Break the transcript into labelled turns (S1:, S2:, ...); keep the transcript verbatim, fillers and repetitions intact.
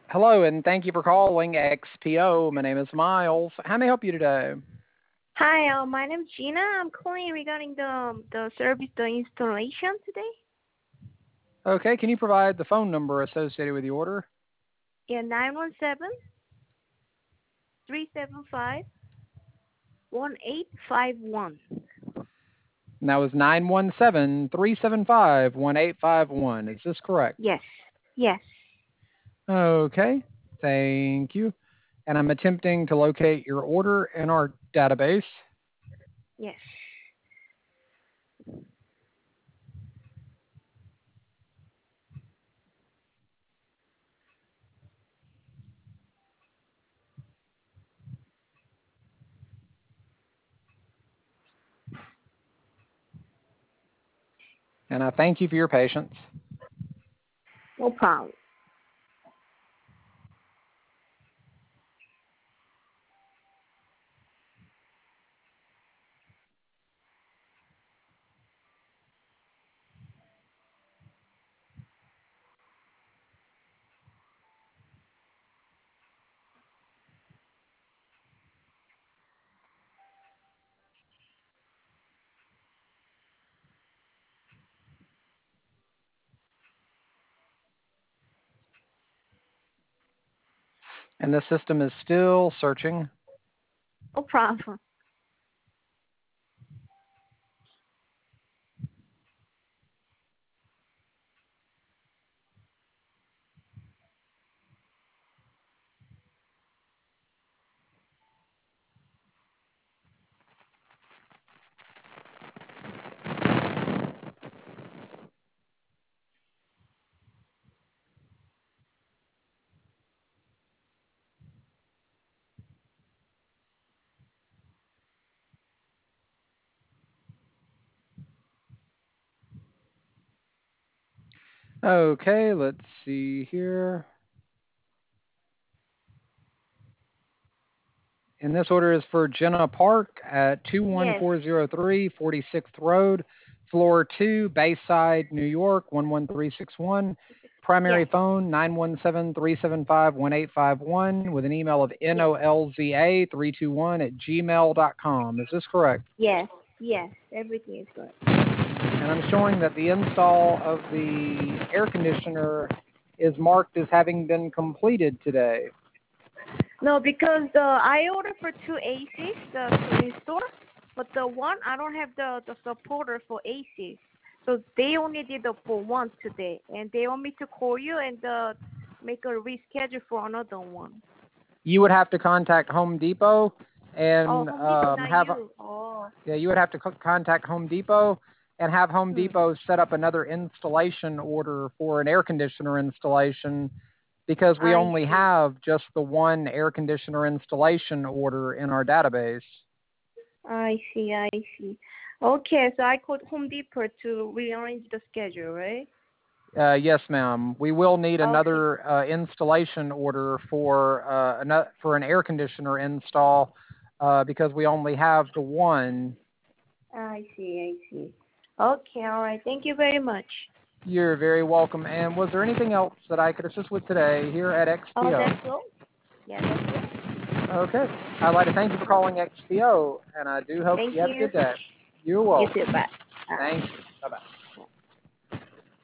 S1: Hello, and thank you for calling X P O. My name is Miles. How may I help you today?
S2: Hi, uh, my name's Gina. I'm calling regarding the um, the service, the installation today.
S1: Okay, can you provide the phone number associated with the order?
S2: Yeah, nine one seven three seven five one eight five one.
S1: And that was nine one seven, three seven five, one eight five one. Is this correct?
S2: Yes, yes,
S1: Okay, thank you. And I'm attempting to locate your order in our database.
S2: yes.
S1: And I thank you for your patience.
S2: No problem.
S1: And the system is still searching.
S2: No problem.
S1: Okay, let's see here. And this order is for Jenna Park at
S2: Yes,
S1: two one four zero three forty-sixth Road, Floor two, Bayside, New York, one one three six one. Primary
S2: yes,
S1: phone nine one seven, three seven five, one eight five one with an email of
S2: yes,
S1: nolza three two one at gmail dot com. Is this correct?
S2: yes, yes. Everything is good.
S1: And I'm showing that the install of the air conditioner is marked as having been completed today.
S2: No, because uh, I ordered for two A Cs the, to install, but the one I don't have the the supporter for A Cs. So they only did the for one today, and they want me to call you and uh, make a reschedule for another one.
S1: You would have to contact Home Depot
S2: Oh,
S1: and
S2: Home Depot,
S1: um,
S2: not
S1: have
S2: you. Oh,
S1: yeah, you would have to co- contact Home Depot and have Home
S2: hmm.
S1: Depot set up another installation order for an air conditioner installation because we
S2: I
S1: only
S2: see.
S1: have just the one air conditioner installation order in our database.
S2: I see. I see. Okay, so I called Home Depot to rearrange the schedule, right?
S1: Uh, yes, ma'am. We will need
S2: Okay.
S1: another uh, installation order for uh, an, for an air conditioner install uh, because we only have the one.
S2: I see. I see. Okay. All right. Thank you very much.
S1: You're very welcome. And was there anything else that I could assist with today here at
S2: Oh,
S1: X P O?
S2: that's all. Yeah, that's all.
S1: Okay. I'd like to thank you for calling X P O, and I do hope
S2: Thank
S1: you have a
S2: you.
S1: good day. You're
S2: You
S1: welcome.
S2: too. Bye. Bye.
S1: Thank you. Bye-bye.